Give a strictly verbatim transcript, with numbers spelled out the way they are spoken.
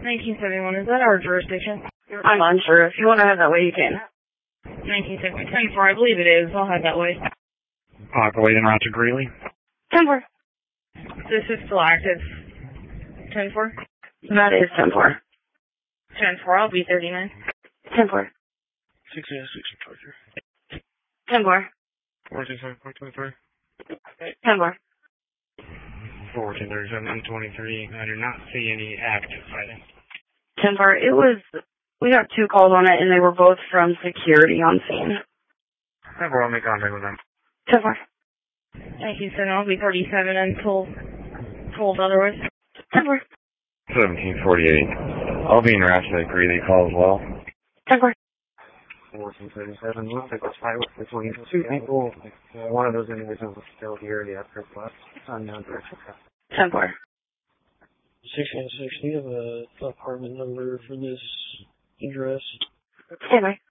nineteen seventy-one, is that our jurisdiction? I'm unsure. If you want to have that way, you can. nineteen seventy, ten four, I believe it is. I'll have that way. Parker, wait en route to Greeley. ten four. This is still active. ten four? That is ten four. ten four, I'll be thirty-nine. ten four. six oh six, Parker. ten four. fourteen seven, twenty-three. ten four. fourteen thirty-seven, twenty-three. I do not see any active fighting. ten four. It was, we got two calls on it, and they were both from security on scene. ten four, I'll make contact with them. ten four. nineteen seventy, I'll be thirty-seven and told, told otherwise. ten four. seventeen forty-eight. I'll be in route to the Greeley call as well. ten four. fourteen thirty-seven, we'll take a fight with between two people. Uh, one of those individuals is still here, the after class. Unknown direction. ten four. six one six, do you have a apartment number for this address? ten four.